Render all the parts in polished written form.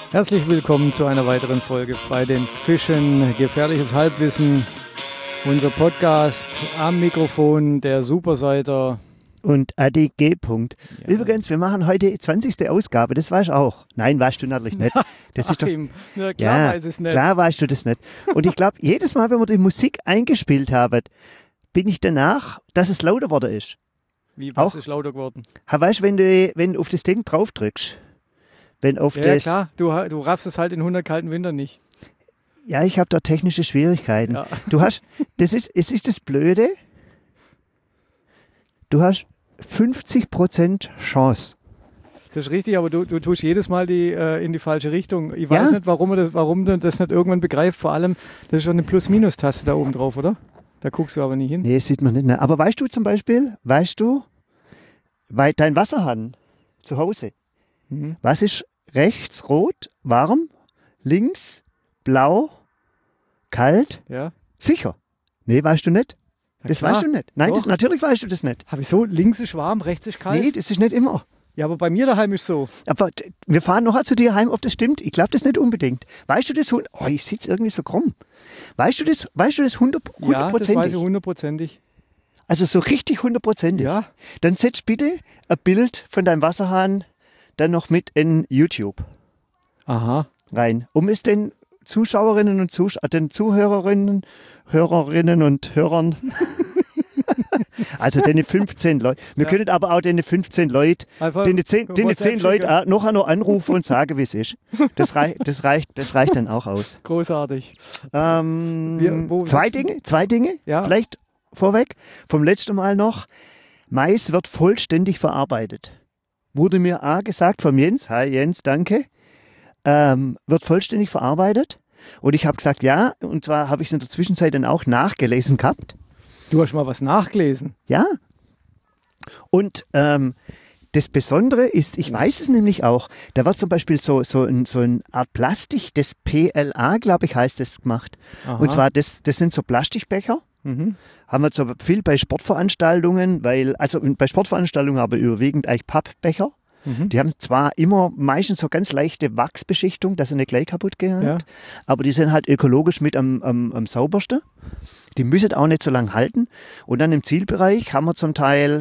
Herzlich willkommen zu einer weiteren Folge bei den Fischen. Gefährliches Halbwissen. Unser Podcast am Mikrofon, der Superseiter. Und Adi G. Ja. Übrigens, wir machen heute die 20. Ausgabe, das weißt du auch. Nein, weißt du natürlich nicht. Das ist doch, na, klar weiß es nicht. Klar weißt du das nicht. Und ich glaube, jedes Mal, wenn wir die Musik eingespielt haben, bin ich danach, dass es lauter geworden ist. Wie, was ist lauter geworden? Weißt du, wenn du auf das Ding drauf drückst, wenn auf Ja, das... klar, du raffst es halt in 100 kalten Wintern nicht. Ja, ich habe da technische Schwierigkeiten. Ja. Es ist das Blöde, du hast 50% Chance. Das ist richtig, aber du tust jedes Mal in die falsche Richtung. Ich weiß nicht, warum du das nicht irgendwann begreift. Vor allem, das ist schon eine Plus-Minus-Taste da oben drauf, oder? Da guckst du aber nie hin. Nee, das sieht man nicht. Ne? Aber weißt du zum Beispiel, weil dein Wasserhahn zu Hause, was ist rechts rot, warm, links blau, kalt, Ja. sicher? Nee, weißt du nicht? Ja, Das klar. weißt du nicht. Nein, Doch. natürlich weißt du das nicht. Habe ich so, links ist warm, rechts ist kalt? Nee, das ist nicht immer. Ja, aber bei mir daheim ist so. Aber wir fahren noch zu dir heim, ob das stimmt. Ich glaube das nicht unbedingt. Weißt du das? Oh, ich sitze irgendwie so krumm. Weißt du das 100%? Ja, das weiß ich hundertprozentig. Also so richtig 100%. Ja. Dann setz bitte ein Bild von deinem Wasserhahn dann noch mit in YouTube Aha. rein, um es den Zuschauerinnen und den Zuhörerinnen und Hörern, also den 15 Leute, wir können aber auch den 15 Leute, Einfach den 10 WhatsApp Leute schicken. noch anrufen und sagen, wie es ist. Das reicht dann auch aus. Großartig. Zwei Dinge, Ja. vielleicht vorweg. Vom letzten Mal noch, Mais wird vollständig verarbeitet. Wurde mir gesagt vom Jens, hi Jens, danke, wird vollständig verarbeitet. Und ich habe gesagt, ja, und zwar habe ich es in der Zwischenzeit dann auch nachgelesen gehabt. Du hast mal was nachgelesen. Ja. Und das Besondere ist, ich weiß es nämlich auch, da wird zum Beispiel so eine Art Plastik, das PLA, glaube ich, heißt das gemacht. Aha. Und zwar, das sind so Plastikbecher. Haben wir so viel bei Sportveranstaltungen, bei Sportveranstaltungen aber überwiegend eigentlich Pappbecher. Die haben zwar immer meistens so ganz leichte Wachsbeschichtung, dass sie nicht gleich kaputt gehen, Ja. aber die sind halt ökologisch mit am saubersten. Die müssen auch nicht so lange halten. Und dann im Zielbereich haben wir zum Teil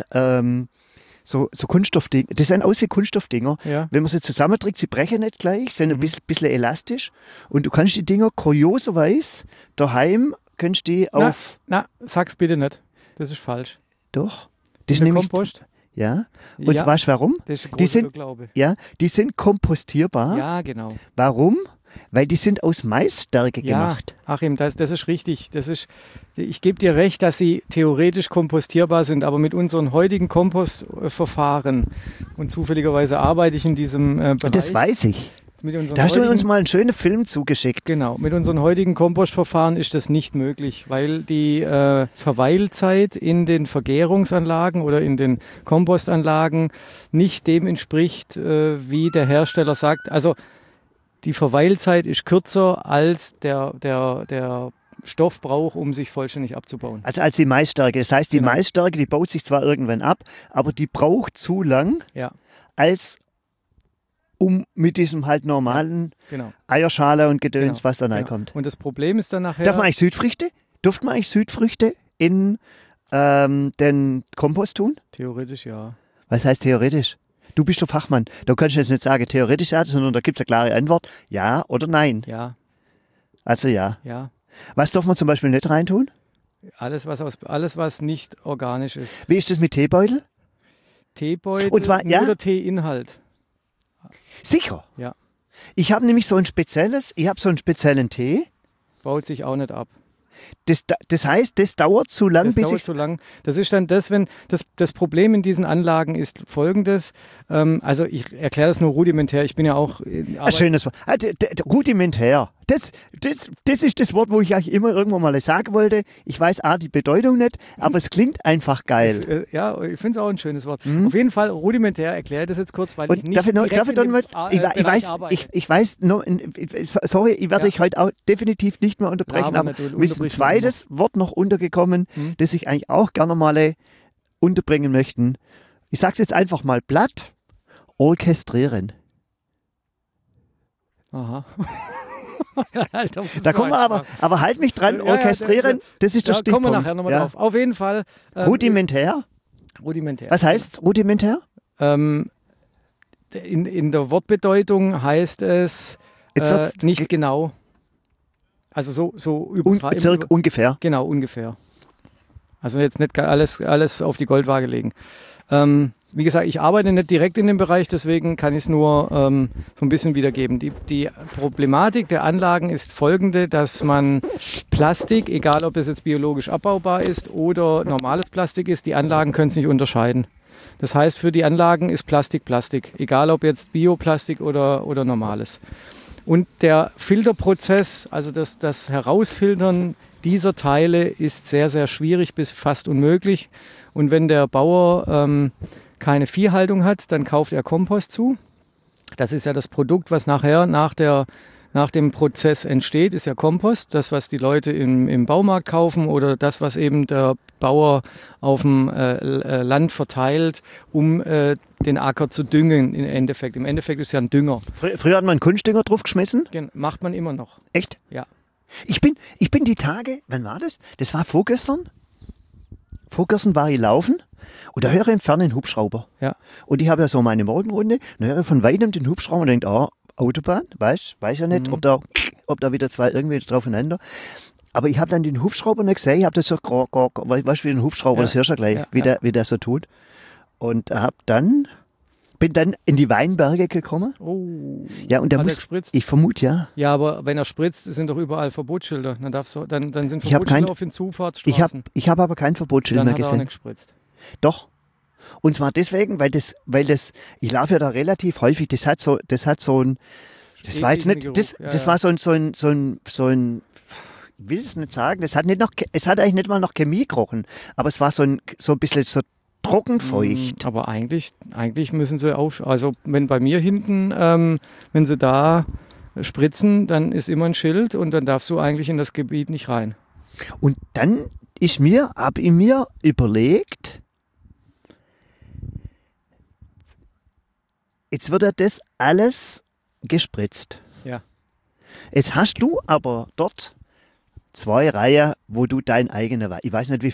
so Kunststoffdinger. Das sehen aus wie Kunststoffdinger. Ja. Wenn man sie zusammenträgt, sie brechen nicht gleich, sind ein bisschen elastisch. Und du kannst die Dinger kurioserweise daheim Na, sag's bitte nicht. Das ist falsch. Doch. Das ist Der nämlich, Kompost? ja. Und Ja. weißt du warum? Das ist ein Die großer sind- Irrglaube. Ja, die sind kompostierbar. Ja, genau. Warum? Weil die sind aus Maisstärke gemacht. Ja, Achim, das ist richtig. Ich gebe dir recht, dass sie theoretisch kompostierbar sind, aber mit unseren heutigen Kompostverfahren und zufälligerweise arbeite ich in diesem Bereich. Das weiß ich. Mit unseren Da hast du heutigen- uns mal einen schönen Film zugeschickt. Genau, mit unseren heutigen Kompostverfahren ist das nicht möglich, weil die Verweilzeit in den Vergärungsanlagen oder in den Kompostanlagen nicht dem entspricht, wie der Hersteller sagt. Also die Verweilzeit ist kürzer als der Stoff braucht, um sich vollständig abzubauen. Also als die Maisstärke. Das heißt, die Genau. Maisstärke, die baut sich zwar irgendwann ab, aber die braucht zu lang, Ja, als um mit diesem halt normalen genau. Eierschale und Gedöns, Genau, was da genau. reinkommt. Und das Problem ist dann nachher... Darf man eigentlich Südfrüchte? Durfte man eigentlich Südfrüchte in den Kompost tun? Theoretisch ja. Was heißt theoretisch? Du bist der Fachmann. Da kannst du jetzt nicht sagen theoretisch ja, sondern da gibt es eine klare Antwort. Ja oder nein. Ja, Also ja. ja. Was darf man zum Beispiel nicht reintun? Alles, was nicht organisch ist. Wie ist das mit Teebeutel? Teebeutel, Und zwar, nur ja? der Teeinhalt. Sicher. Ja. Ich habe nämlich so einen speziellen Tee. Baut sich auch nicht ab. Das heißt, das dauert zu lang, Das bis dauert ich... so lang. Das ist dann das Problem in diesen Anlagen ist folgendes. Also ich erkläre das nur rudimentär. Ich bin ja auch... Ein schönes Wort. Rudimentär. Das ist das Wort, wo ich eigentlich immer irgendwann mal sagen wollte. Ich weiß die Bedeutung nicht, aber es klingt einfach geil. Ja, ich finde es auch ein schönes Wort. Auf jeden Fall rudimentär erkläre ich das jetzt kurz, weil ich Und nicht darf ich direkt dann in mal, dem Bereich ich weiß, sorry, ich werde Ja. dich heute auch definitiv nicht mehr unterbrechen, Ja, aber aber nicht, du mir ist ein unterbrichst zweites Wort noch untergekommen, das ich eigentlich auch gerne mal unterbringen möchte. Ich sage es jetzt einfach mal platt, orchestrieren. Aha. Alter, Da kommen wir aber halt mich dran, orchestrieren, das ist der da Stichpunkt. kommen wir nachher nochmal drauf. Auf jeden Fall. Rudimentär? Rudimentär. Was heißt rudimentär? In der Wortbedeutung heißt es nicht genau. Also so circa ungefähr. Genau, ungefähr. Also jetzt nicht alles auf die Goldwaage legen. Wie gesagt, ich arbeite nicht direkt in dem Bereich, deswegen kann ich es nur so ein bisschen wiedergeben. Die Problematik der Anlagen ist folgende, dass man Plastik, egal ob es jetzt biologisch abbaubar ist oder normales Plastik ist, die Anlagen können es nicht unterscheiden. Das heißt, für die Anlagen ist Plastik Plastik, egal ob jetzt Bioplastik oder normales. Und der Filterprozess, also das Herausfiltern dieser Teile ist sehr, sehr schwierig bis fast unmöglich. Und wenn der Bauer keine Viehhaltung hat, dann kauft er Kompost zu. Das ist ja das Produkt, was nachher nach dem Prozess entsteht, ist ja Kompost. Das, was die Leute im Baumarkt kaufen oder das, was eben der Bauer auf dem Land verteilt, um den Acker zu düngen im Endeffekt. Im Endeffekt ist es ja ein Dünger. Früher hat man Kunstdünger drauf geschmissen? Macht man immer noch. Echt? Ja. Ich bin die Tage, wann war das? Das war vorgestern. Vorgestern war ich laufen und da höre ich im Fernsehen einen Hubschrauber. Ja. Und ich habe ja so meine Morgenrunde, dann höre ich von weitem den Hubschrauber und denke, Autobahn, weiß ja nicht, ob da wieder zwei irgendwie draufeinander. Aber ich habe dann den Hubschrauber nicht gesehen, ich habe das so, weißt du, wie ein Hubschrauber, das hörst du ja gleich, wie der so tut. Und bin dann in die Weinberge gekommen. Oh. Ja, und da ich vermute, ja. Ja, aber wenn er spritzt, sind doch überall Verbotsschilder. Dann sind Verbotsschilder auf den Zufahrtsstraßen. Ich habe aber kein Verbotsschild mehr gesehen. Dann hat er auch nicht gespritzt. Doch. Und zwar deswegen, weil das, ich laufe ja da relativ häufig, das war jetzt nicht, das war so ein, ich will es nicht sagen, es hat eigentlich nicht mal nach Chemie gerochen, aber es war so ein bisschen so trockenfeucht. Aber eigentlich müssen sie also wenn bei mir hinten, wenn sie da spritzen, dann ist immer ein Schild und dann darfst du eigentlich in das Gebiet nicht rein. Und dann habe ich mir überlegt, jetzt wird ja das alles gespritzt. Ja. Jetzt hast du aber dort 2 Reihen, wo du dein eigener Wein, ich weiß nicht, wie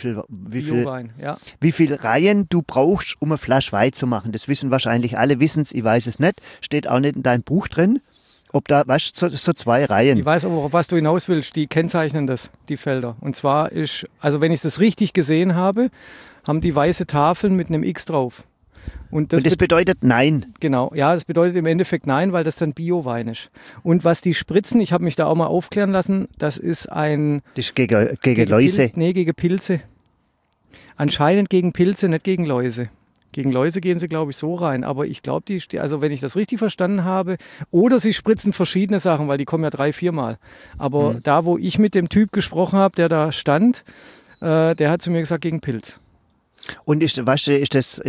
viel Reihen du brauchst, um eine Flasche Wein zu machen. Das wissen wahrscheinlich alle, wissen es, ich weiß es nicht. Steht auch nicht in deinem Buch drin. Ob da, weißt du, so 2 Reihen. Ich weiß aber, auf was du hinaus willst, die kennzeichnen das, die Felder. Und zwar also wenn ich das richtig gesehen habe, haben die weiße Tafeln mit einem X drauf. Und das bedeutet Nein. Genau, ja, das bedeutet im Endeffekt Nein, weil das dann Bio-Wein ist. Und was die spritzen, ich habe mich da auch mal aufklären lassen, das ist Das ist gegen Läuse. Gegen Pilze. Anscheinend gegen Pilze, nicht gegen Läuse. Gegen Läuse gehen sie, glaube ich, so rein. Aber ich glaube, also wenn ich das richtig verstanden habe, oder sie spritzen verschiedene Sachen, weil die kommen ja 3-4 Mal. Aber da, wo ich mit dem Typ gesprochen habe, der da stand, der hat zu mir gesagt, gegen Pilz. Und ist das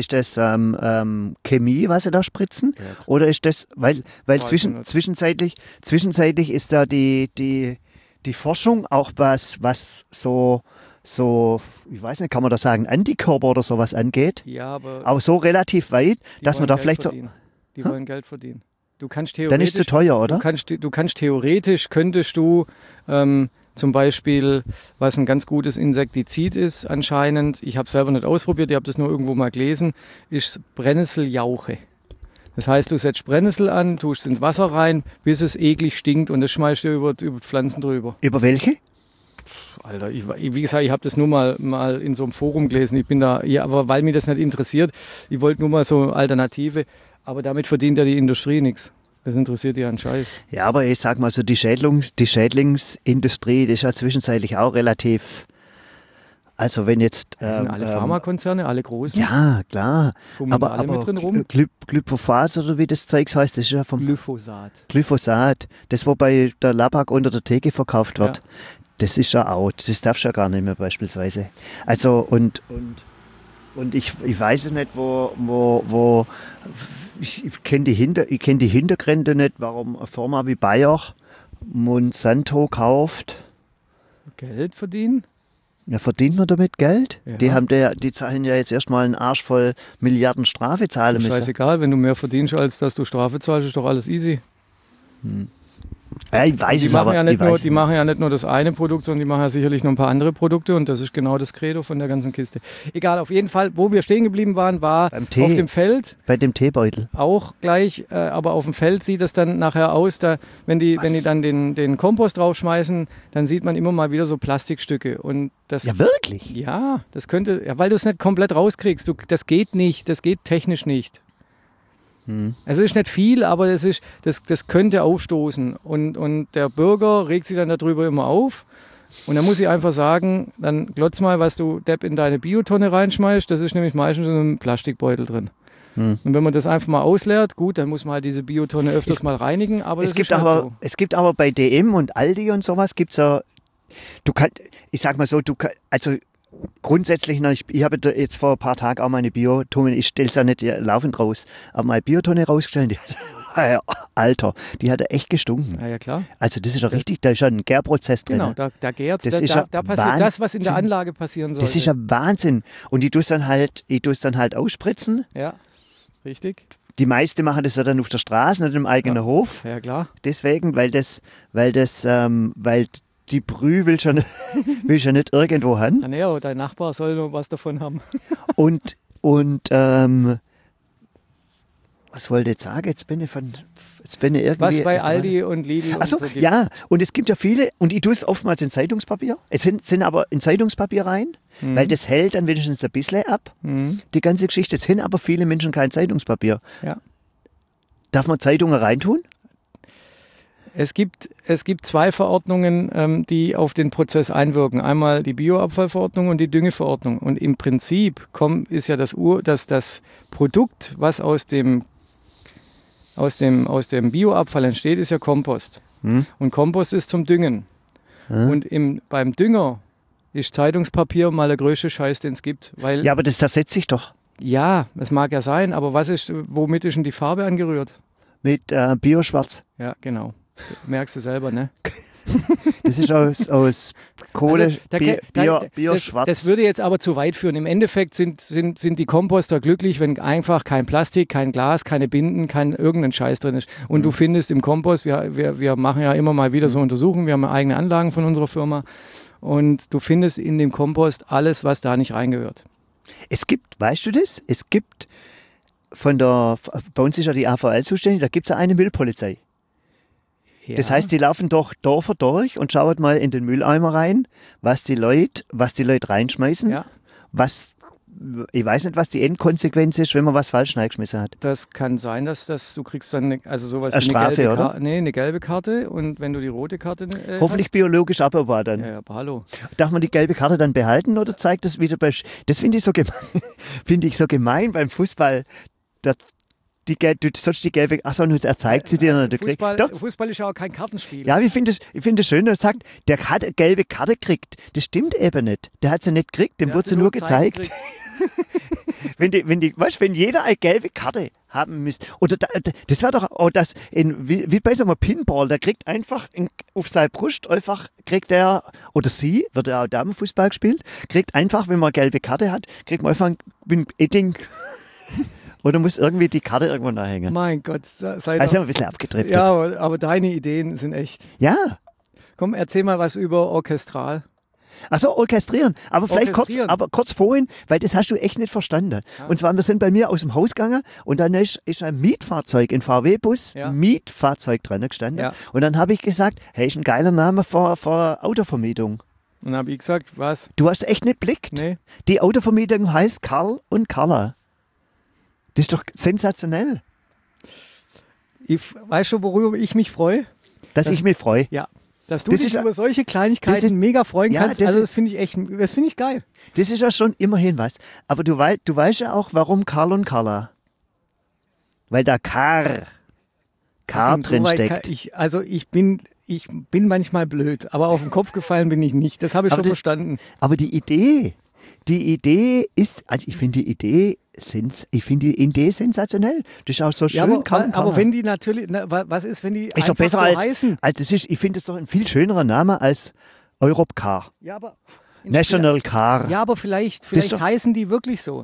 Chemie, was sie da spritzen? Ja. Oder ist das, weil zwischenzeitlich ist da die Forschung auch was so, ich weiß nicht, kann man da sagen, Antikörper oder sowas angeht? Ja, aber auch so relativ weit, dass man da vielleicht verdienen. Die wollen Geld verdienen. Du kannst theoretisch, dann ist es zu teuer, oder? Könntest du zum Beispiel, was ein ganz gutes Insektizid ist anscheinend, ich habe es selber nicht ausprobiert, ich habe das nur irgendwo mal gelesen, ist Brennnesseljauche. Das heißt, du setzt Brennnessel an, tust es ins Wasser rein, bis es eklig stinkt und das schmeißt du über Pflanzen drüber. Über welche? Alter, wie gesagt, ich habe das nur mal in so einem Forum gelesen. Ich bin da, ja, aber weil mich das nicht interessiert, ich wollte nur mal so eine Alternative, aber damit verdient ja die Industrie nichts. Das interessiert ja einen Scheiß. Ja, aber ich sag mal so, die Schädlingsindustrie, die ist ja zwischenzeitlich auch relativ. Also wenn jetzt. Das sind alle Pharmakonzerne, alle großen. Ja, klar. Aber alle mit drin rum. Glyphosat oder wie das Zeugs heißt, das ist ja vom. Glyphosat. Das, wo bei der Labak unter der Theke verkauft wird. Ja. Das ist ja out. Das darfst du ja gar nicht mehr beispielsweise. Also und ich weiß es nicht, wo ich kenne die Hintergründe nicht, warum eine Firma wie Bayer Monsanto kauft. Geld verdienen? Ja, verdient man damit Geld? Ja. Die zahlen ja jetzt erstmal einen Arsch voll Milliarden Strafe zahlen müssen. Scheißegal, wenn du mehr verdienst, als dass du Strafe zahlst, ist doch alles easy. Ja, ich weiß Die es machen, aber. ja nicht Ich nur, weiß die machen ja nicht nur das eine Produkt, sondern die machen ja sicherlich noch ein paar andere Produkte und das ist genau das Credo von der ganzen Kiste. Egal, auf jeden Fall, wo wir stehen geblieben waren, war Beim Tee. auf dem Feld. bei dem Teebeutel. Auch gleich, aber auf dem Feld sieht es dann nachher aus, da, wenn die dann den Kompost draufschmeißen, dann sieht man immer mal wieder so Plastikstücke. Und das, Ja, wirklich? ja, das könnte, ja, weil du es nicht komplett rauskriegst. Das geht nicht, das geht technisch nicht. Es ist nicht viel, aber das könnte aufstoßen. Und der Bürger regt sich dann darüber immer auf. Und dann muss ich einfach sagen, dann glotz mal, was du, Depp, in deine Biotonne reinschmeißt. Das ist nämlich meistens in einem Plastikbeutel drin. Und wenn man das einfach mal ausleert, gut, dann muss man halt diese Biotonne öfters mal reinigen. Aber Es gibt aber bei DM und Aldi und sowas gibt es ja, ich sag mal so, also grundsätzlich, ich habe jetzt vor ein paar Tagen auch meine Biotonne, ich stelle es ja nicht laufend raus, aber meine Biotonne rausgestellt, die hat, Alter, die hat echt gestunken. Ja, klar. Also das ist ja richtig, da ist ja ein Gärprozess drin. Genau, da gärt, Das ist ja da passiert das, was in der Anlage passieren soll. Das ist ja Wahnsinn. Und ich tue es dann halt ausspritzen. Ja, richtig. Die meisten machen das ja dann auf der Straße, nicht im eigenen Hof. Ja, klar. Deswegen, weil die Brühe will schon nicht irgendwo haben. Ja, nee, aber dein Nachbar soll noch was davon haben. Und was wollte ich jetzt sagen? Jetzt bin ich irgendwie... Was bei Aldi und Lidl und Achso, so gibt. ja. Und es gibt ja viele, und ich tue es oftmals in Zeitungspapier. Es sind aber in Zeitungspapier rein, weil das hält dann wenigstens ein bisschen ab. Die ganze Geschichte. Es sind aber viele Menschen kein Zeitungspapier. Ja. Darf man Zeitungen reintun? Es gibt zwei Verordnungen, die auf den Prozess einwirken. Einmal die Bioabfallverordnung und die Düngeverordnung. Und im Prinzip ist ja das Produkt, was aus dem Bioabfall entsteht, ist ja Kompost. Und Kompost ist zum Düngen. Und beim Dünger ist Zeitungspapier mal der größte Scheiß, den es gibt. Weil, Ja, aber das zersetzt sich doch. ja, das mag ja sein, aber womit ist denn die Farbe angerührt? Mit Bioschwarz. Ja, genau. Merkst du selber, ne? Das ist aus Kohle, Also, Bioschwarz. Das würde jetzt aber zu weit führen. Im Endeffekt sind die Komposter glücklich, wenn einfach kein Plastik, kein Glas, keine Binden, kein irgendein Scheiß drin ist. Und du findest im Kompost, wir machen ja immer mal wieder so Untersuchungen, wir haben eigene Anlagen von unserer Firma und du findest in dem Kompost alles, was da nicht reingehört. Es gibt, weißt du das? Es gibt bei uns ist ja die AVL zuständig, da gibt es ja eine Müllpolizei. Ja. Das heißt, die laufen doch Dörfer durch und schauen mal in den Mülleimer rein, was die Leute reinschmeißen. Ja. Ich weiß nicht, was die Endkonsequenz ist, wenn man was falsch reingeschmissen hat. Das kann sein, dass du kriegst dann sowas Eine wie Strafe, gelbe oder? eine gelbe Karte und wenn du die rote Karte Hoffentlich biologisch abbaubar dann. Ja, aber hallo. Darf man die gelbe Karte dann behalten oder zeigt das wieder das finde ich so gemein beim Fußball. Du sollst die gelbe, achso, er zeigt sie dir nicht. Fußball ist ja auch kein Kartenspiel. Ja, ich finde es schön, dass er sagt, der hat eine gelbe Karte gekriegt. Das stimmt eben nicht. Der hat sie nicht gekriegt, dem wird sie nur gezeigt. Wenn jeder eine gelbe Karte haben müsste, oder das wäre doch auch das, wie bei so einem Pinball, der kriegt einfach auf seine Brust, kriegt er, oder sie, wird ja auch Damenfußball gespielt, kriegt einfach, wenn man eine gelbe Karte hat, kriegt man einfach ein Edding. Oder muss irgendwie die Karte irgendwo nachhängen. Mein Gott, sei Also ein bisschen abgedriftet. Ja, aber deine Ideen sind echt. Ja. Komm, erzähl mal was über Orchestral. Achso, orchestrieren. Aber vielleicht kurz vorhin, weil das hast du echt nicht verstanden. Ja. Und zwar, wir sind bei mir aus dem Haus gegangen und dann ist ein Mietfahrzeug, ein VW-Bus, Mietfahrzeug dran gestanden. Ja. Und dann habe ich gesagt, hey, ist ein geiler Name für Autovermietung. Und dann habe ich gesagt, was? Du hast echt nicht blickt. Nee. Die Autovermietung heißt Karl und Carla. Das ist doch sensationell. Weißt du, worüber ich mich freue? Dass ich mich freue. Ja. Dass du dich über solche Kleinigkeiten mega freuen kannst. Das finde ich geil. Das ist ja schon immerhin was. Aber du weißt ja auch, warum Karl und Carla. Weil da Kar drin steckt. Ich bin manchmal blöd, aber auf den Kopf gefallen bin ich nicht. Das habe ich schon verstanden. Aber die Idee ist, also ich finde die Idee sensationell. Das ist auch so schön. Aber wenn die natürlich, was ist, wenn die ist doch besser so heißen? Ich finde es doch ein viel schönerer Name als Europcar. Ja, aber National Car. Ja, aber vielleicht heißen die wirklich so.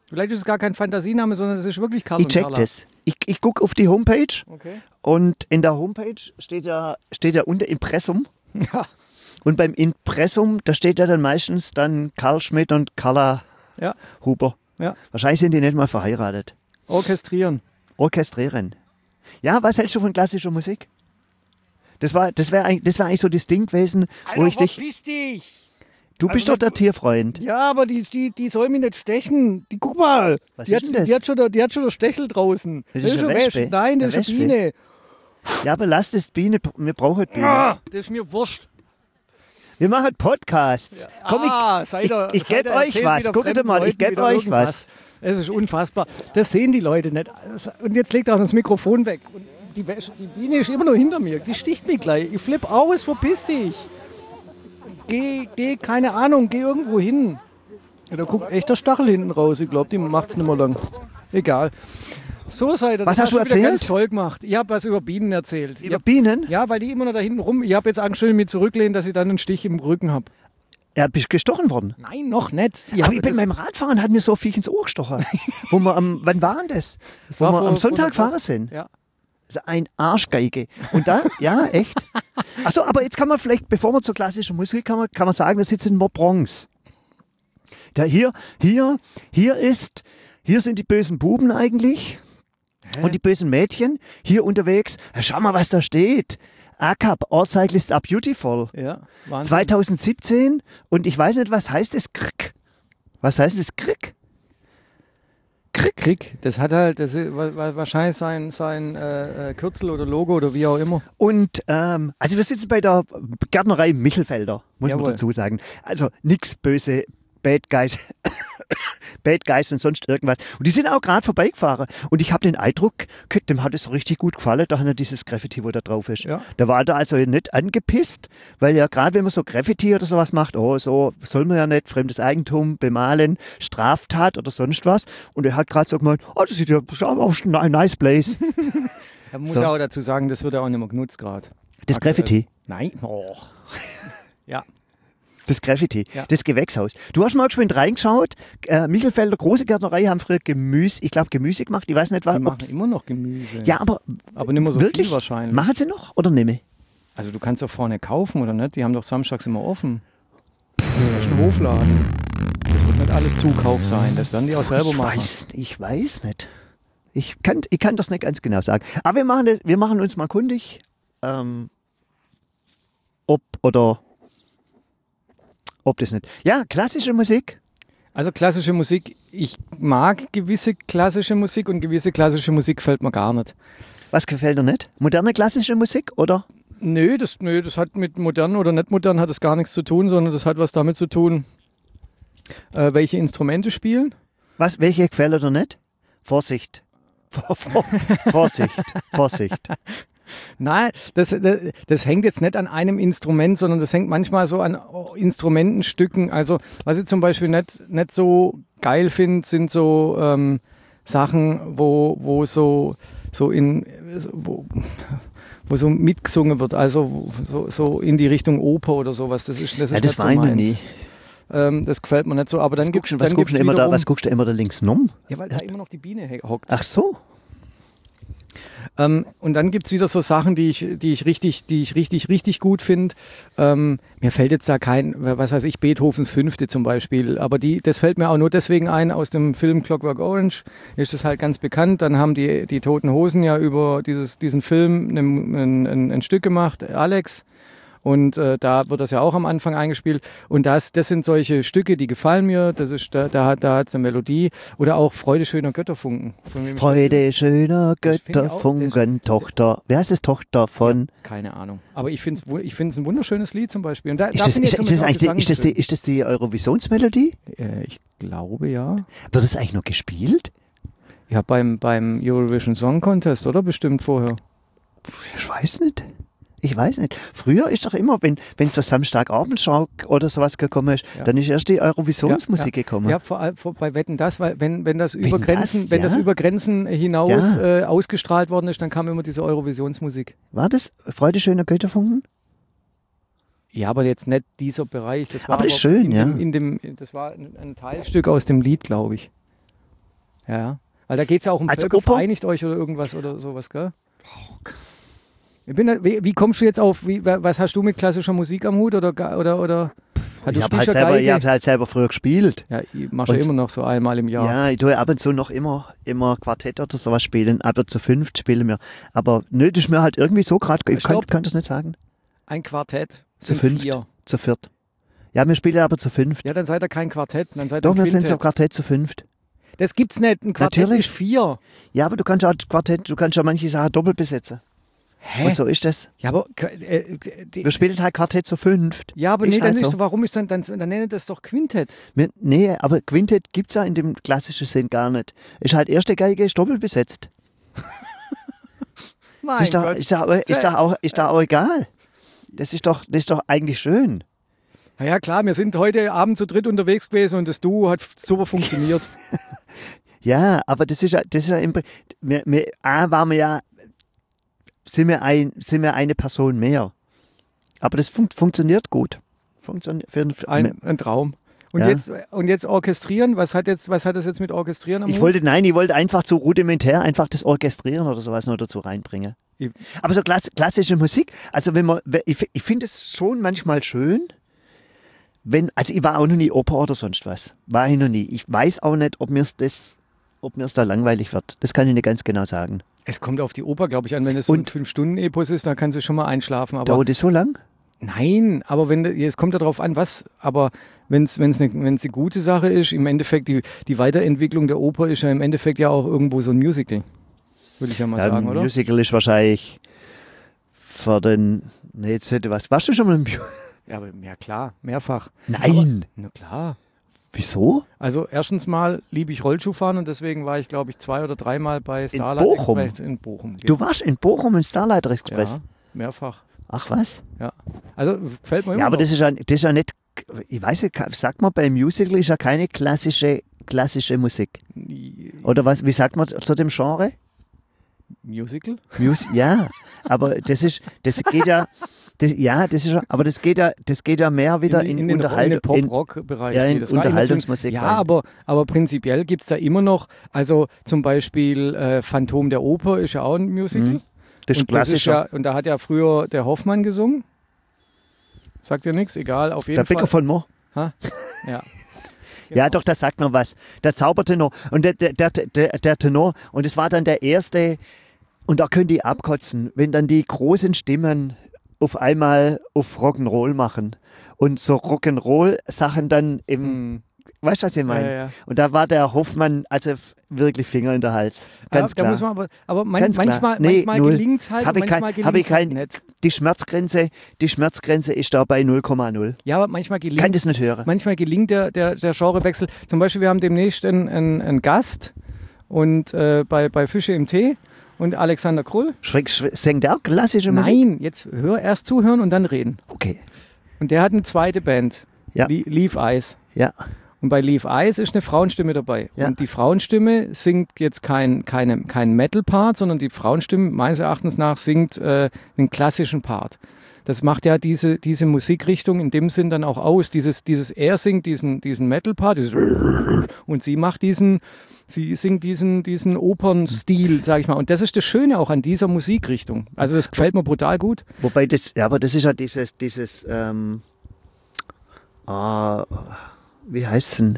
Vielleicht ist es gar kein Fantasiename, sondern es ist wirklich Karl Ich und check Carla. das. Ich gucke auf die Homepage Okay. und in der Homepage steht ja unter Impressum. Ja. Und beim Impressum, da steht ja dann meistens dann Karl Schmidt und Carla Ja. Huber. Ja. Wahrscheinlich sind die nicht mal verheiratet. Orchestrieren. Orchestrieren. Ja, was hältst du von klassischer Musik? Das wär eigentlich so das Ding gewesen, wo ich dich... verpiss dich! Du bist doch der Tierfreund. Ja, aber die soll mich nicht stechen. Guck mal. Was Die ist denn das? Die hat schon der Stechel draußen. Das ist schon eine Wespe. Nein, das Eine ist eine Wespe. Biene. Ja, aber lass das Biene, wir brauchen Biene. Ah, das ist mir wurscht. Wir machen Podcasts. Komm, ich gebe euch was. Guckt mal, ich gebe euch was. Es ist unfassbar. Das sehen die Leute nicht. Und jetzt legt auch das Mikrofon weg. Und die Biene ist immer noch hinter mir. Die sticht mich gleich. Ich flipp aus, verpiss dich. Geh, keine Ahnung, geh irgendwo hin. Ja, da guckt echt der Stachel hinten raus. Ich glaube, die macht es nicht mehr lang. Egal. So seid ihr. Was Das hast du wieder erzählt? Ganz toll gemacht. Ich habe was über Bienen erzählt. Über Bienen? Ja, weil die immer noch da hinten rum. Ich habe jetzt Angst, mich zurücklehnen, dass ich dann einen Stich im Rücken habe. Ja, bist gestochen worden. Nein, noch nicht. Aber ich bin beim Radfahren, hat mir so ein Viech ins Ohr gestochen. Wann war denn das? Wo war wir vor- am Sonntag vor einer gefahren Woche. sind. Ja. Also ein Arschgeige. Und da, ja, echt. Achso, aber jetzt kann man vielleicht, bevor wir zur klassischen Musik kommen, kann man sagen, wir sitzen in Bronx. Da hier sind die bösen Buben eigentlich. Und die bösen Mädchen hier unterwegs. Schau mal, was da steht. ACAP, All Cyclists are Beautiful. Ja, Wahnsinn. 2017 und ich weiß nicht, was heißt es Krieg? Was heißt es Krieg? Krieg. Das hat halt, das ist wahrscheinlich sein Kürzel oder Logo oder wie auch immer. Und also wir sitzen bei der Gärtnerei Michelfelder, muss man Jawohl. dazu sagen. Also nichts böse Bad Guys, Bad Guys und sonst irgendwas. Und die sind auch gerade vorbeigefahren. Und ich habe den Eindruck, dem hat es richtig gut gefallen, da hat er dieses Graffiti, wo da drauf ist. Ja. Da war er also nicht angepisst, weil ja gerade wenn man so Graffiti oder sowas macht, oh, so soll man ja nicht fremdes Eigentum bemalen, Straftat oder sonst was. Und er hat gerade so gemeint, oh, das sieht ja aus ein nice place. Man muss So. ja auch dazu sagen, das wird ja auch nicht mehr genutzt gerade. Das Graffiti. Nein. Oh. Ja. Das Graffiti, Ja. das Gewächshaus. Du hast mal geschwind reingeschaut. Michelfelder große Gärtnerei haben früher Gemüse gemacht. Ich weiß nicht, was. Die machen immer noch Gemüse. Ja, aber Aber nicht mehr so wirklich? viel wahrscheinlich. Machen sie noch oder nicht mehr? Also du kannst doch vorne kaufen, oder nicht? Die haben doch samstags immer offen. Das ist ein Hofladen. Das wird nicht alles Zukauf sein. Das werden die auch selber machen. Ich weiß nicht. Ich kann das nicht ganz genau sagen. Aber wir machen uns mal kundig, ob das nicht. Ja, klassische Musik. Also klassische Musik, ich mag gewisse klassische Musik und gewisse klassische Musik gefällt mir gar nicht. Was gefällt dir nicht? Moderne klassische Musik oder? Nö, das hat mit modern oder nicht modern hat das gar nichts zu tun, sondern das hat was damit zu tun, welche Instrumente spielen. Welche gefällt dir nicht? Vorsicht. Vorsicht. Nein, das hängt jetzt nicht an einem Instrument, sondern das hängt manchmal so an Instrumentenstücken. Also was ich zum Beispiel nicht so geil finde, sind so Sachen, wo so mitgesungen wird, also so in die Richtung Oper oder sowas. Das ist Ja, das nicht war so ich noch meins. nie. Das gefällt mir nicht so. Aber dann gibt es Was guckst du immer da links rum? Ja, weil da immer noch die Biene hockt. Ach so. Und dann gibt es wieder so Sachen, die ich richtig gut finde. Mir fällt jetzt da kein, was weiß ich, Beethovens Fünfte zum Beispiel, aber das fällt mir auch nur deswegen ein, aus dem Film Clockwork Orange ist das halt ganz bekannt. Dann haben die Toten Hosen ja über diesen Film ein Stück gemacht, Alex. Und da wird das ja auch am Anfang eingespielt. Und das sind solche Stücke, die gefallen mir. Das ist, da hat es eine Melodie. Oder auch Freude schöner Götterfunken. Von wem ist Freude schöner Das finde ich auch- Götterfunken, Tochter. Wer heißt es? Tochter von? das? Keine Ahnung. Aber ich finde es ein wunderschönes Lied zum Beispiel. Und da Ist das finde ich zum Beispiel auch Gesang schön. ist das die Eurovisionsmelodie? Ich glaube ja. Wird das eigentlich noch gespielt? Ja, beim Eurovision Song Contest, oder? Bestimmt vorher. Ich weiß nicht. Früher ist doch immer, wenn so Samstagabendschau oder sowas gekommen ist, Ja. dann ist erst die Eurovisionsmusik gekommen. Ja, vor allem bei Wetten, das, weil wenn das über Wetten, Grenzen, das, wenn das ja. über Grenzen hinaus Ja. ausgestrahlt worden ist, dann kam immer diese Eurovisionsmusik. War das Freude schöner Götterfunken? Ja, aber jetzt nicht dieser Bereich. Das war Aber das ist schön, das war ein Teilstück aus dem Lied, glaube ich. Ja. Weil da geht es ja auch um Also Völker, Oper? vereinigt euch oder irgendwas oder sowas, gell? Wie kommst du jetzt auf, was hast du mit klassischer Musik am Hut? Oder Ich habe halt selber früher gespielt. Ja, ich machst ja immer noch so einmal im Jahr. Ja, ich tue ab und zu noch immer Quartett oder sowas spielen. Aber zu 5 spielen wir. Aber nö, das ist mir halt irgendwie so gerade. Ich kann das nicht sagen. Ein Quartett Zu sind 5, 4. zu 4. Ja, wir spielen aber zu 5. Ja, dann seid ihr kein Quartett, dann seid ihr Doch, ein wir sind Quintett. so Quartett zu 5. Das gibt's nicht. Ein Quartett Natürlich. ist 4. Ja, aber du kannst auch manche Sachen doppelt besetzen. Hä? Und so ist das. Ja, aber Wir spielen halt Quartett zu 5. ja, aber Ist nee, dann halt ist so. so, warum ist dann nennt das doch Quintett. Nee, aber Quintett gibt es ja in dem klassischen Sinn gar nicht. Ist halt erste Geige ist doppelt besetzt. Mein Ist doch auch egal. Das ist doch eigentlich schön. Na ja, klar, wir sind heute Abend zu dritt unterwegs gewesen und das Duo hat super funktioniert. Ja, aber das ist ja sind wir eine Person mehr. Aber das funktioniert gut. Ein Traum. Und, Ja. jetzt orchestrieren, was hat das jetzt mit Orchestrieren am Ich Hut? wollte einfach zu rudimentär einfach das Orchestrieren oder sowas noch dazu reinbringen. Ich- Aber so klassische Musik, also ich finde es schon manchmal schön, also ich war auch noch nie Oper oder sonst was. War ich noch nie. Ich weiß auch nicht, ob mir's da langweilig wird. Das kann ich nicht ganz genau sagen. Es kommt auf die Oper, glaube ich, an. Wenn es so ein Und- 5-Stunden-Epos ist, dann kannst du schon mal einschlafen. Aber Dauert das so lang? nein, aber es kommt ja darauf an, was. Aber wenn es eine gute Sache ist, im Endeffekt, die Weiterentwicklung der Oper ist ja im Endeffekt ja auch irgendwo so ein Musical. Würde ich ja mal sagen, Ein oder? Musical ist wahrscheinlich für den. Nee, jetzt hätte was. Warst du schon mal im Musical? Ja, aber ja klar, mehrfach. Nein. Na klar. Wieso? Also erstens mal liebe ich Rollschuhfahren und deswegen war ich, glaube ich, 2 oder 3 Mal bei Starlight Bochum? Express in Bochum. Du warst in Bochum im Starlight Express. Ja, mehrfach. Ach was? Also gefällt mir immer Ja, aber noch. das ist ja nicht. Ich weiß nicht, sagt man, beim Musical ist ja keine klassische Musik. Oder was? Wie sagt man zu dem Genre? Musical? Ja, aber das geht ja. Aber das geht ja mehr wieder in den Unterhaltung. Pop-Rock-Bereich. Ja, in geht das rein. Unterhaltungsmusik Ja, rein. aber prinzipiell gibt es da immer noch, also zum Beispiel Phantom der Oper ist ja auch ein Musical. Das ist Und klassischer. und da hat ja früher der Hoffmann gesungen. Sagt dir nichts? Egal, auf jeden Der Fall. Bäcker von Mo. Ja. Ja, doch, das sagt noch was. Der Zaubertenor. Und der Tenor. Und es war dann der erste. Und da können die abkotzen, wenn dann die großen Stimmen auf einmal auf Rock'n'Roll machen. Und so Rock'n'Roll-Sachen dann weißt du, was ich meine? Ja. Und da war der Hoffmann, also wirklich Finger in der Hals. Ganz Da klar. muss man aber Ganz klar. manchmal null. gelingt es halt, Hab ich manchmal kein- hab ich gelingt es kein- nicht. Die Schmerzgrenze ist da bei 0,0. Ja, aber manchmal Kann gelingt das nicht hören. Manchmal gelingt der Genrewechsel. Zum Beispiel, wir haben demnächst einen Gast und bei Fische im Tee und Alexander Krull. Singt der auch klassische Musik? Nein, jetzt erst zuhören und dann reden. Okay. Und der hat eine zweite Band, Ja. Leaf Eyes. Ja. Und bei Leaf Eyes ist eine Frauenstimme dabei. Ja. Und die Frauenstimme singt jetzt kein Metal-Part, sondern die Frauenstimme meines Erachtens nach singt einen klassischen Part. Das macht ja diese Musikrichtung in dem Sinn dann auch aus. Er singt diesen Metal-Part und sie singt diesen Opernstil, sag ich mal. Und das ist das Schöne auch an dieser Musikrichtung. Also das gefällt mir brutal gut. Wobei aber das ist ja dieses wie heißt es denn?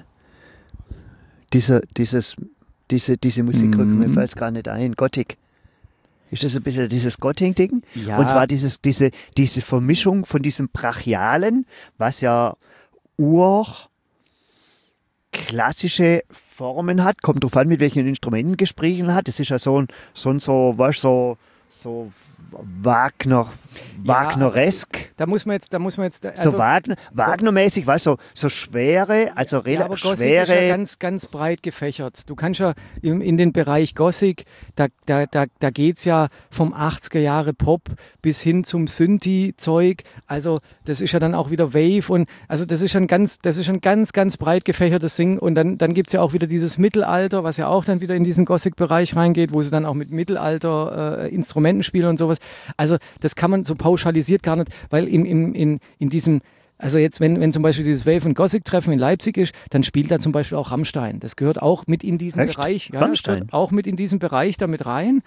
Diese Musikrichtung, mir fällt es gar nicht ein. Gothic. Ist das ein bisschen dieses Gothic-Ding? Ja. Und zwar diese Vermischung von diesem Brachialen, was ja klassische Formen hat, kommt drauf an, mit welchen Instrumenten gespielt hat. Das ist ja so Wagneresk. Da muss man jetzt So Wagner-mäßig, weißt du, so schwere, also ja, aber Gothic schwere. ist ja ganz, ganz breit gefächert. Du kannst ja in den Bereich Gothic, da geht es ja vom 80er Jahre Pop bis hin zum Synthi-Zeug. Also das ist ja dann auch wieder Wave und also das ist ein ganz, ganz breit gefächertes Ding. Und dann gibt es ja auch wieder dieses Mittelalter, was ja auch dann wieder in diesen Gothic-Bereich reingeht, wo sie dann auch mit Mittelalter Instrumenten spielen und sowas. Also das kann man so pauschalisiert gar nicht, weil in diesem Also jetzt, wenn zum Beispiel dieses Wave- und Gothic-Treffen in Leipzig ist, dann spielt da zum Beispiel auch Rammstein. Das gehört auch mit in diesen Echt? Bereich. Ja, Rammstein? gehört auch mit in diesen Bereich damit rein.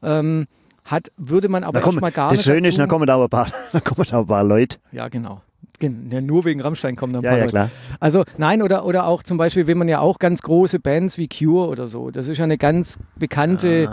Würde man aber erstmal gar das nicht Schöne ist, dazu... da kommen da aber ein paar Leute. Ja, genau. Ja, nur wegen Rammstein kommen dann ein Ja, paar ja, Leute. klar. Also nein, oder auch zum Beispiel, wenn man ja auch ganz große Bands wie Cure oder so, das ist ja eine ganz bekannte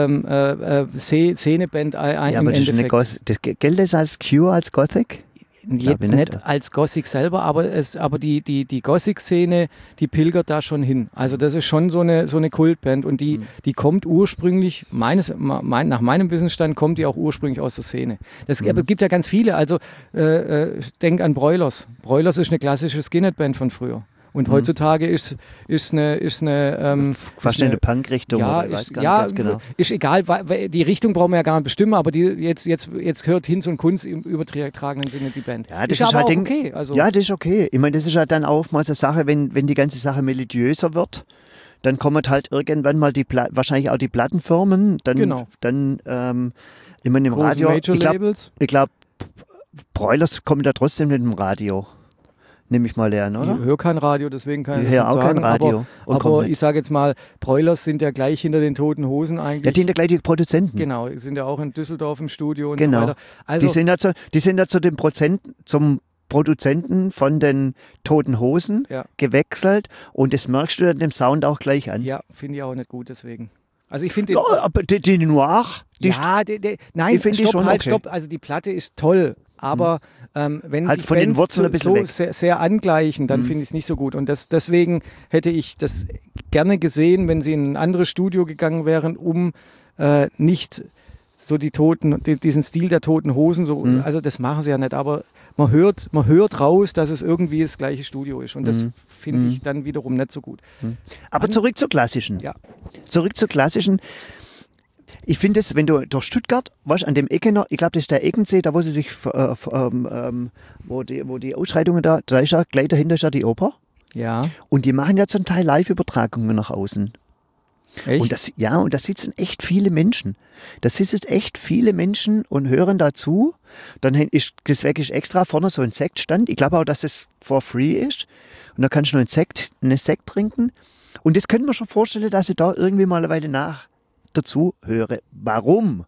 Szeneband Ja, im aber das ist eine Endeffekt. gilt das als Cure, als Gothic? Jetzt ich nicht nicht. als Gothic selber, aber die Gothic-Szene, die pilgert da schon hin. Also das ist schon so eine Kultband und die kommt ursprünglich, nach meinem Wissensstand, kommt die auch ursprünglich aus der Szene. Aber gibt ja ganz viele, also denk an Broilers. Broilers ist eine klassische Skinhead-Band von früher. Und heutzutage ist eine Fast in der Punk-Richtung, ja, oder? Ich weiß gar nicht ganz genau. ist egal, weil die Richtung brauchen wir ja gar nicht bestimmen, aber jetzt hört Hinz und Kunz im übertragenen Sinne die Band. Ja, das ist aber halt auch okay. Also, ja, das ist okay. Ich meine, das ist halt dann auch mal so eine Sache, wenn die ganze Sache melodiöser wird, dann kommen halt irgendwann mal wahrscheinlich auch die Plattenfirmen, dann, Genau. dann ich meine, im große Radio, Major-Labels. ich glaube, Broilers kommen da trotzdem mit dem Radio. Nehme ich mal an, oder? Ich höre kein Radio, deswegen kann ich Ich das höre nicht auch sagen. kein Radio. Aber ich sage jetzt mal, Broilers sind ja gleich hinter den Toten Hosen eigentlich. Ja, die sind ja gleich die Produzenten. Genau, sind ja auch in Düsseldorf im Studio und Genau. so weiter. Also, Die sind ja zum Produzenten von den Toten Hosen Ja. gewechselt und das merkst du dann dem Sound auch gleich an. ja, finde ich auch nicht gut deswegen. Also ich finde Ja, aber die Noir, nein, ich finde die schon okay. stopp. Also die Platte ist toll, aber wenn Halt sich von den Bands Wurzeln ein bisschen so weg. sehr angleichen, dann finde ich es nicht so gut. Und deswegen hätte ich das gerne gesehen, wenn sie in ein anderes Studio gegangen wären, um nicht so diesen Stil der Toten Hosen, also das machen sie ja nicht, aber man hört raus, dass es irgendwie das gleiche Studio ist. Und das finde ich dann wiederum nicht so gut. Aber zurück zur klassischen. Ja. Zurück zur klassischen. Ich finde es, wenn du durch Stuttgart, weißt, an dem Eckener, ich glaube, das ist der Eckensee, da wo sie sich, wo die Ausschreitungen da ist ja, gleich dahinter ist ja die Oper. Ja. Und die machen ja zum Teil Live-Übertragungen nach außen. Echt? Und da sitzen echt viele Menschen. Da sitzen echt viele Menschen und hören dazu. Deswegen ist extra vorne so ein Sektstand. Ich glaube auch, dass es for free ist. Und da kannst du noch einen Sekt trinken. Und das könnte man schon vorstellen, dass ich da irgendwie mal eine Weile dazu höre. Warum?